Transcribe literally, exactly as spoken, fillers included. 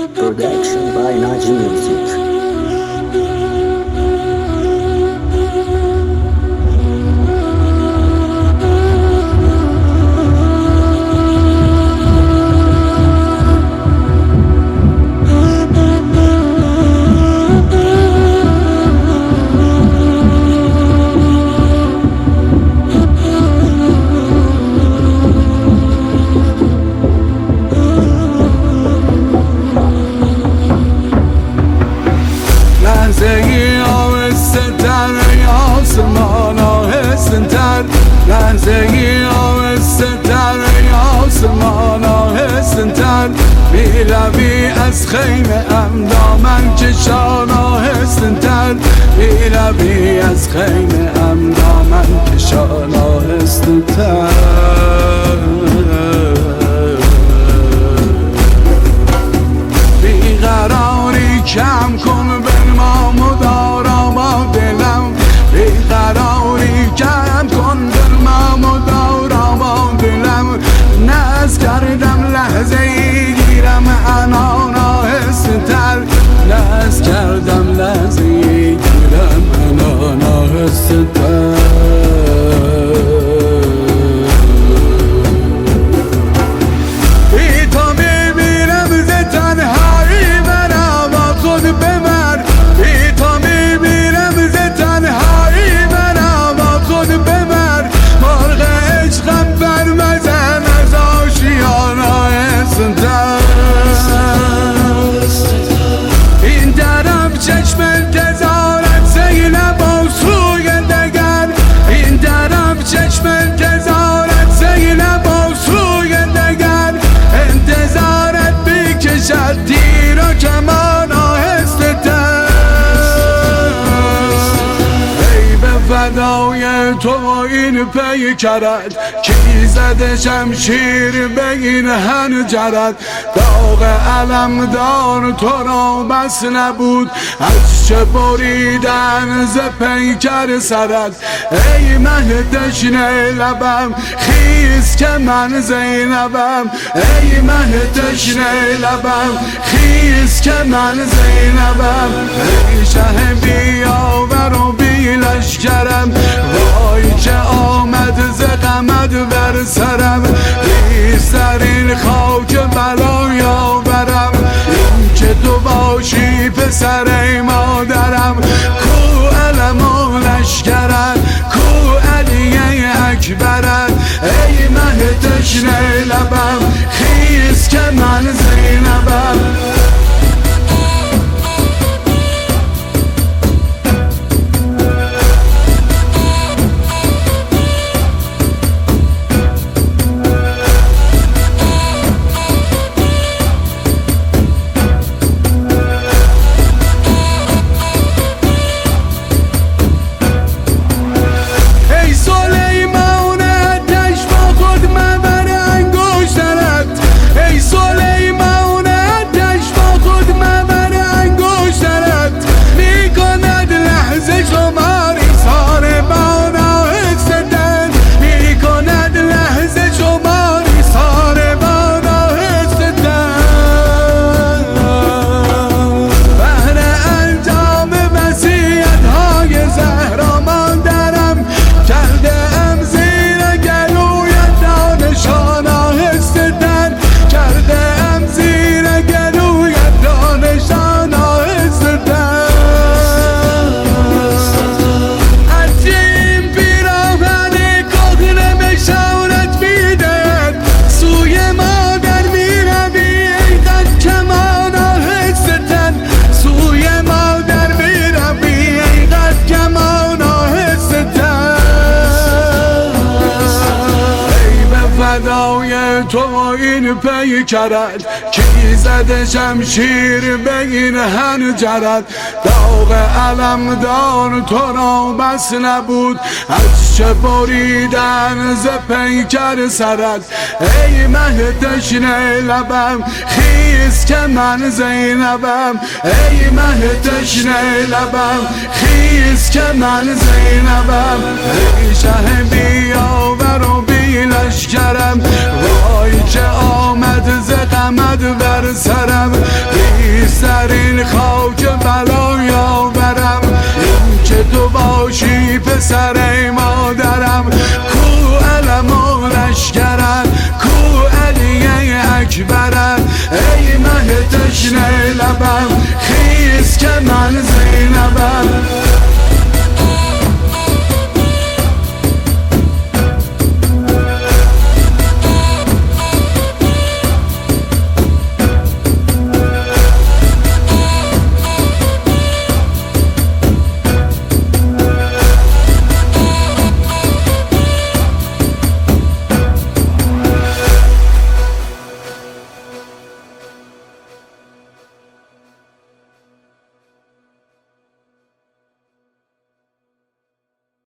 Production by Naji Music. لحظه‌ای آهسته تر ای آسمان آهسته تر میروی از خیمه ام دامن کشان آهسته تر میروی از خیمه ام دامن کشان آهسته تر بیقراری کم کن بنما مدارا با دلم بیقراری کم کن کردم لحظه ای گیرم انان آهسته تر ناز کردم لحظه ای گیرم انان آهسته تر بی تو میبینم ز تنهایی مرا با خود ببر بی تو میبینم ز تنهایی مرا با خود ببر مرغ عشقم بر مزن این طرف چشم انتظارت زینب و سوی دگر این طرف چشم انتظارت زینب و سوی دگر انتظارت بیکشد تیر و کمان آهسته تر ای به فدای تو این پی کرد کی زده شمشیر به این حنجرت داغ علم دار تو را بس نبود از چه بریدن ز پیکر سرت ای مه تشنه لبم خیز که من زینبم ای مه تشنه لبم خیز که من زینبم ای شه بیاور و بی لشکرم وای که آمد ز غمت بر سرم ریز در این خاک بلا یاورم این که تو باشی پسر ای مادرم کو علم و لشکرت کو علی اکبرت ای مه تشنه لبم خیز که من زینبم فدای تو این پی کرد کی زده شمشیر به این حنجرت داغ علم دار تو را بس نبود از چه بریدن ز پیکر سرت ای مه تشنه لبم خیز که من زینبم ای مه تشنه لبم خیز که من زینبم ای شه بیاور و بی بی لشکرم، وای که آمد ز غمت بر سرم، ریسترین خاک بلا یاورم، این که تو باشی پسر